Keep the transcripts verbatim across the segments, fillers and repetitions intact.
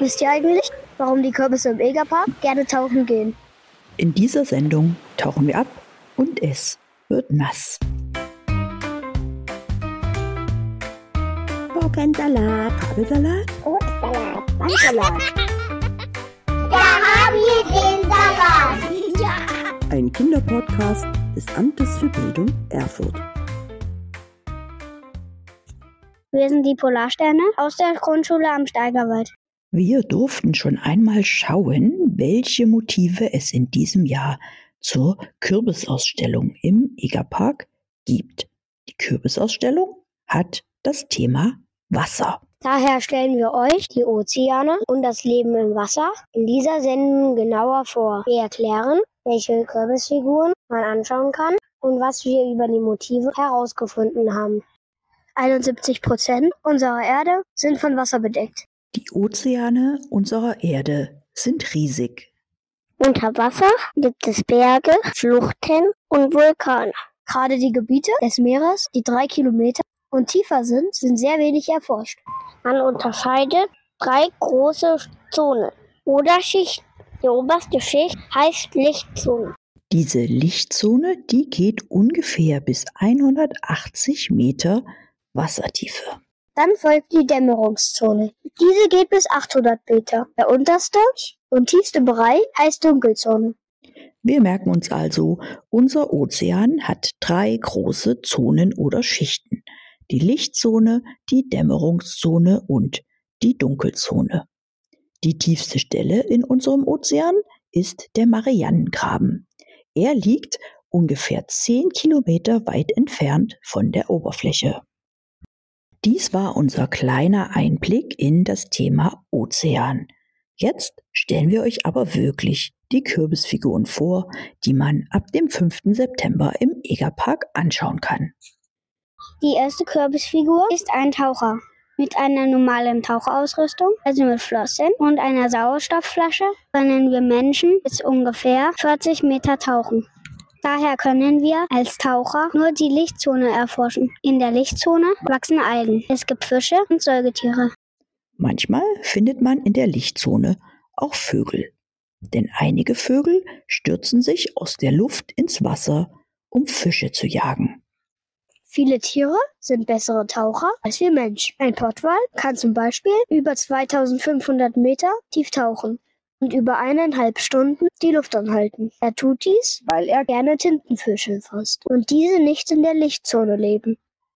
Wisst ihr eigentlich, warum die Kürbisse im Egerpark gerne tauchen gehen? In dieser Sendung tauchen wir ab und es wird nass. Gurkensalat, Kabelsalat, Obstsalat, Bandsalat. Da haben wir den Salat. Ja! Ein Kinderpodcast des Amtes für Bildung Erfurt. Wir sind die Polarsterne aus der Grundschule am Steigerwald. Wir durften schon einmal schauen, welche Motive es in diesem Jahr zur Kürbisausstellung im Egerpark gibt. Die Kürbisausstellung hat das Thema Wasser. Daher stellen wir euch die Ozeane und das Leben im Wasser in dieser Sendung genauer vor. Wir erklären, welche Kürbisfiguren man anschauen kann und was wir über die Motive herausgefunden haben. einundsiebzig Prozent unserer Erde sind von Wasser bedeckt. Die Ozeane unserer Erde sind riesig. Unter Wasser gibt es Berge, Schluchten und Vulkane. Gerade die Gebiete des Meeres, die drei Kilometer und tiefer sind, sind sehr wenig erforscht. Man unterscheidet drei große Zonen oder Schichten. Die oberste Schicht heißt Lichtzone. Diese Lichtzone, die geht ungefähr bis hundertachtzig Meter Wassertiefe. Dann folgt die Dämmerungszone. Diese geht bis achthundert Meter. Der unterste und tiefste Bereich heißt Dunkelzone. Wir merken uns also, unser Ozean hat drei große Zonen oder Schichten. Die Lichtzone, die Dämmerungszone und die Dunkelzone. Die tiefste Stelle in unserem Ozean ist der Marianengraben. Er liegt ungefähr zehn Kilometer weit entfernt von der Oberfläche. Dies war unser kleiner Einblick in das Thema Ozean. Jetzt stellen wir euch aber wirklich die Kürbisfiguren vor, die man ab dem fünften September im Egerpark anschauen kann. Die erste Kürbisfigur ist ein Taucher. Mit einer normalen Tauchausrüstung, also mit Flossen und einer Sauerstoffflasche, können wir Menschen bis ungefähr vierzig Meter tauchen. Daher können wir als Taucher nur die Lichtzone erforschen. In der Lichtzone wachsen Algen. Es gibt Fische und Säugetiere. Manchmal findet man in der Lichtzone auch Vögel. Denn einige Vögel stürzen sich aus der Luft ins Wasser, um Fische zu jagen. Viele Tiere sind bessere Taucher als wir Menschen. Ein Pottwal kann zum Beispiel über zweitausendfünfhundert Meter tief tauchen und über eineinhalb Stunden die Luft anhalten. Er tut dies, weil er gerne Tintenfische fasst und diese nicht in der Lichtzone leben.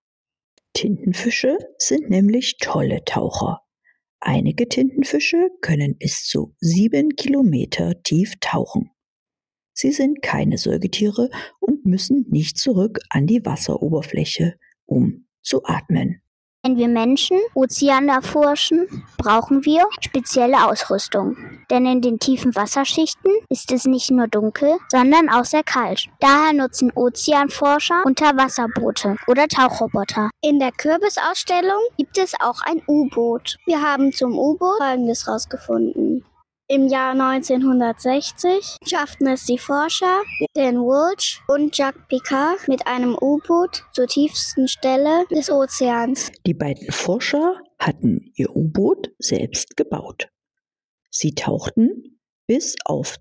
Tintenfische sind nämlich tolle Taucher. Einige Tintenfische können bis zu sieben Kilometer tief tauchen. Sie sind keine Säugetiere und müssen nicht zurück an die Wasseroberfläche, um zu atmen. Wenn wir Menschen Ozeane erforschen, brauchen wir spezielle Ausrüstung. Denn in den tiefen Wasserschichten ist es nicht nur dunkel, sondern auch sehr kalt. Daher nutzen Ozeanforscher Unterwasserboote oder Tauchroboter. In der Kürbisausstellung gibt es auch ein U-Boot. Wir haben zum U-Boot Folgendes rausgefunden. Im Jahr neunzehnhundertsechzig schafften es die Forscher, Dan Welch und Jacques Piccard, mit einem U-Boot zur tiefsten Stelle des Ozeans. Die beiden Forscher hatten ihr U-Boot selbst gebaut. Sie tauchten bis auf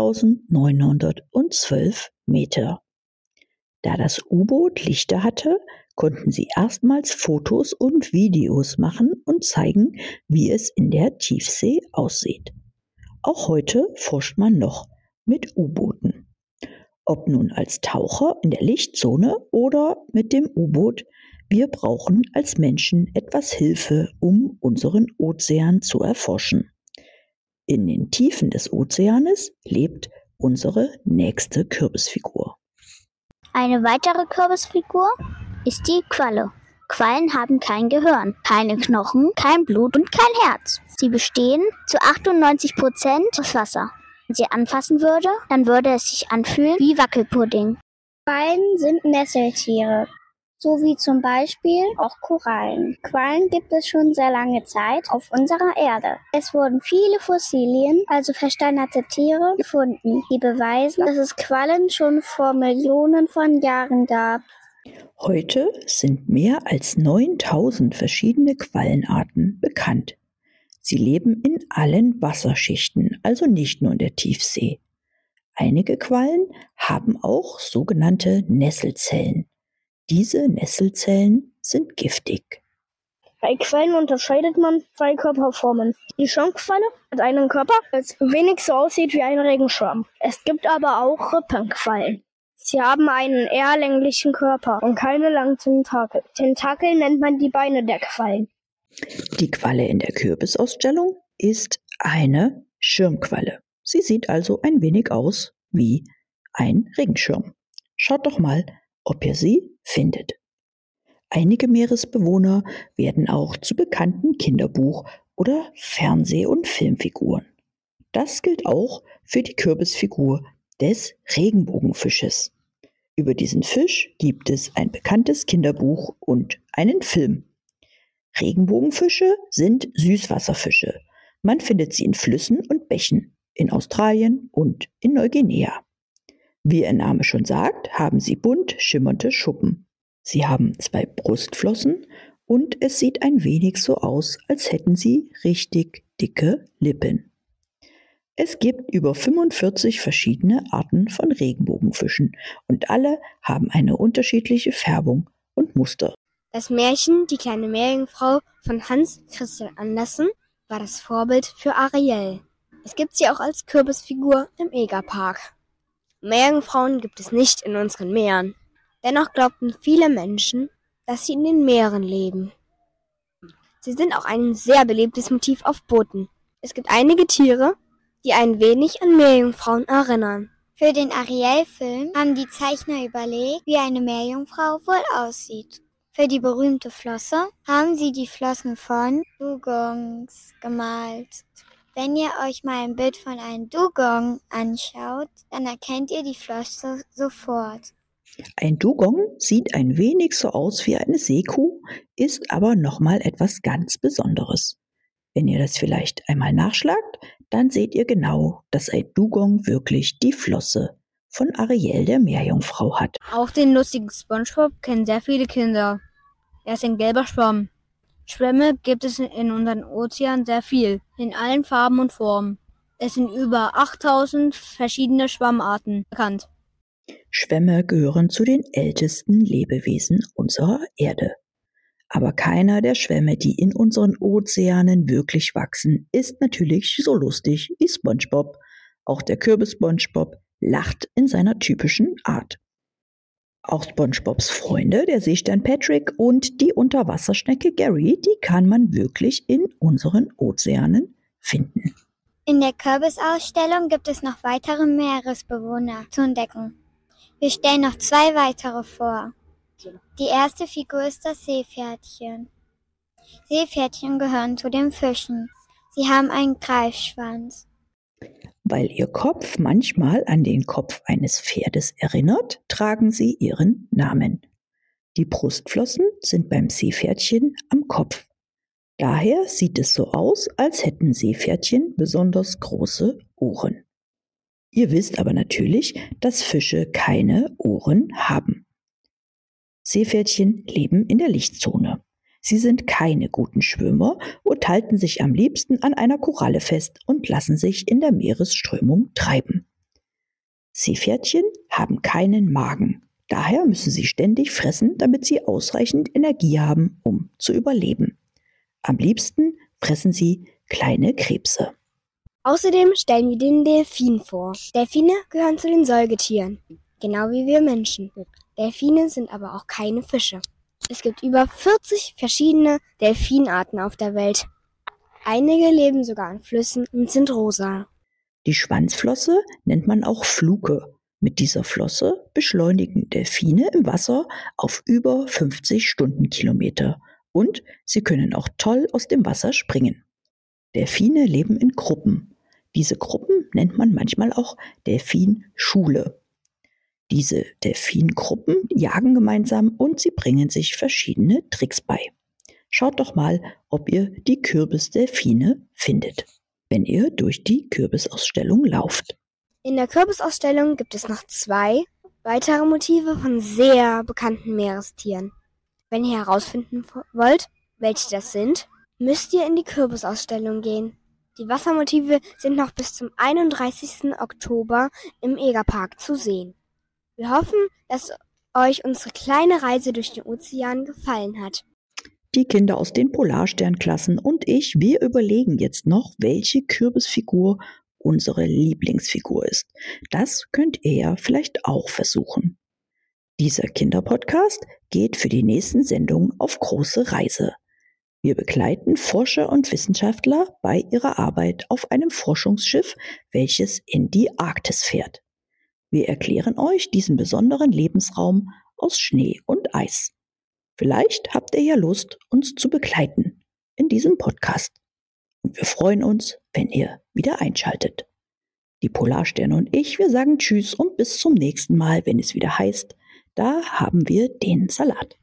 zehntausendneunhundertzwölf Meter. Da das U-Boot Lichter hatte, konnten sie erstmals Fotos und Videos machen und zeigen, wie es in der Tiefsee aussieht. Auch heute forscht man noch mit U-Booten. Ob nun als Taucher in der Lichtzone oder mit dem U-Boot, wir brauchen als Menschen etwas Hilfe, um unseren Ozean zu erforschen. In den Tiefen des Ozeanes lebt unsere nächste Kürbisfigur. Eine weitere Kürbisfigur ist die Qualle. Quallen haben kein Gehirn, keine Knochen, kein Blut und kein Herz. Sie bestehen zu achtundneunzig Prozent aus Wasser. Wenn sie anfassen würde, dann würde es sich anfühlen wie Wackelpudding. Quallen sind Nesseltiere, so wie zum Beispiel auch Korallen. Quallen gibt es schon sehr lange Zeit auf unserer Erde. Es wurden viele Fossilien, also versteinerte Tiere, gefunden, die beweisen, dass es Quallen schon vor Millionen von Jahren gab. Heute sind mehr als neuntausend verschiedene Quallenarten bekannt. Sie leben in allen Wasserschichten, also nicht nur in der Tiefsee. Einige Quallen haben auch sogenannte Nesselzellen. Diese Nesselzellen sind giftig. Bei Quallen unterscheidet man zwei Körperformen. Die Schirmqualle hat einen Körper, der wenig so aussieht wie ein Regenschirm. Es gibt aber auch Rippenquallen. Sie haben einen eher länglichen Körper und keine langen Tentakel. Tentakel nennt man die Beine der Quallen. Die Qualle in der Kürbisausstellung ist eine Schirmqualle. Sie sieht also ein wenig aus wie ein Regenschirm. Schaut doch mal, ob ihr sie findet. Einige Meeresbewohner werden auch zu bekannten Kinderbuch- oder Fernseh- und Filmfiguren. Das gilt auch für die Kürbisfigur des Regenbogenfisches. Über diesen Fisch gibt es ein bekanntes Kinderbuch und einen Film. Regenbogenfische sind Süßwasserfische. Man findet sie in Flüssen und Bächen, in Australien und in Neuguinea. Wie ihr Name schon sagt, haben sie bunt schimmernde Schuppen. Sie haben zwei Brustflossen und es sieht ein wenig so aus, als hätten sie richtig dicke Lippen. Es gibt über fünfundvierzig verschiedene Arten von Regenbogenfischen und alle haben eine unterschiedliche Färbung und Muster. Das Märchen Die kleine Meerjungfrau von Hans Christian Andersen war das Vorbild für Ariel. Es gibt sie auch als Kürbisfigur im Egerpark. Meerjungfrauen gibt es nicht in unseren Meeren. Dennoch glaubten viele Menschen, dass sie in den Meeren leben. Sie sind auch ein sehr beliebtes Motiv auf Booten. Es gibt einige Tiere, die ein wenig an Meerjungfrauen erinnern. Für den Ariel-Film haben die Zeichner überlegt, wie eine Meerjungfrau wohl aussieht. Für die berühmte Flosse haben sie die Flossen von Dugongs gemalt. Wenn ihr euch mal ein Bild von einem Dugong anschaut, dann erkennt ihr die Flosse sofort. Ein Dugong sieht ein wenig so aus wie eine Seekuh, ist aber nochmal etwas ganz Besonderes. Wenn ihr das vielleicht einmal nachschlagt, dann seht ihr genau, dass ein Dugong wirklich die Flosse von Ariel der Meerjungfrau hat. Auch den lustigen SpongeBob kennen sehr viele Kinder. Er ist ein gelber Schwamm. Schwämme gibt es in unseren Ozeanen sehr viel, in allen Farben und Formen. Es sind über achttausend verschiedene Schwammarten bekannt. Schwämme gehören zu den ältesten Lebewesen unserer Erde. Aber keiner der Schwämme, die in unseren Ozeanen wirklich wachsen, ist natürlich so lustig wie SpongeBob. Auch der Kürbis-SpongeBob lacht in seiner typischen Art. Auch SpongeBobs Freunde, der Seestern Patrick und die Unterwasserschnecke Gary, die kann man wirklich in unseren Ozeanen finden. In der Kürbisausstellung gibt es noch weitere Meeresbewohner zu entdecken. Wir stellen noch zwei weitere vor. Die erste Figur ist das Seepferdchen. Seepferdchen gehören zu den Fischen. Sie haben einen Greifschwanz. Weil ihr Kopf manchmal an den Kopf eines Pferdes erinnert, tragen sie ihren Namen. Die Brustflossen sind beim Seepferdchen am Kopf. Daher sieht es so aus, als hätten Seepferdchen besonders große Ohren. Ihr wisst aber natürlich, dass Fische keine Ohren haben. Seepferdchen leben in der Lichtzone. Sie sind keine guten Schwimmer und halten sich am liebsten an einer Koralle fest und lassen sich in der Meeresströmung treiben. Seepferdchen haben keinen Magen. Daher müssen sie ständig fressen, damit sie ausreichend Energie haben, um zu überleben. Am liebsten fressen sie kleine Krebse. Außerdem stellen wir den Delfin vor. Delfine gehören zu den Säugetieren, genau wie wir Menschen. Delfine sind aber auch keine Fische. Es gibt über vierzig verschiedene Delfinarten auf der Welt. Einige leben sogar in Flüssen und sind rosa. Die Schwanzflosse nennt man auch Fluke. Mit dieser Flosse beschleunigen Delfine im Wasser auf über fünfzig Stundenkilometer und sie können auch toll aus dem Wasser springen. Delfine leben in Gruppen. Diese Gruppen nennt man manchmal auch Delfinschule. Diese Delfingruppen jagen gemeinsam und sie bringen sich verschiedene Tricks bei. Schaut doch mal, ob ihr die Kürbisdelfine findet, wenn ihr durch die Kürbisausstellung lauft. In der Kürbisausstellung gibt es noch zwei weitere Motive von sehr bekannten Meerestieren. Wenn ihr herausfinden wollt, welche das sind, müsst ihr in die Kürbisausstellung gehen. Die Wassermotive sind noch bis zum einunddreißigsten Oktober im Egerpark zu sehen. Wir hoffen, dass euch unsere kleine Reise durch den Ozean gefallen hat. Die Kinder aus den Polarsternklassen und ich, wir überlegen jetzt noch, welche Kürbisfigur unsere Lieblingsfigur ist. Das könnt ihr ja vielleicht auch versuchen. Dieser Kinderpodcast geht für die nächsten Sendungen auf große Reise. Wir begleiten Forscher und Wissenschaftler bei ihrer Arbeit auf einem Forschungsschiff, welches in die Arktis fährt. Wir erklären euch diesen besonderen Lebensraum aus Schnee und Eis. Vielleicht habt ihr ja Lust, uns zu begleiten in diesem Podcast. Und wir freuen uns, wenn ihr wieder einschaltet. Die Polarsterne und ich, wir sagen Tschüss und bis zum nächsten Mal, wenn es wieder heißt, da haben wir den Salat.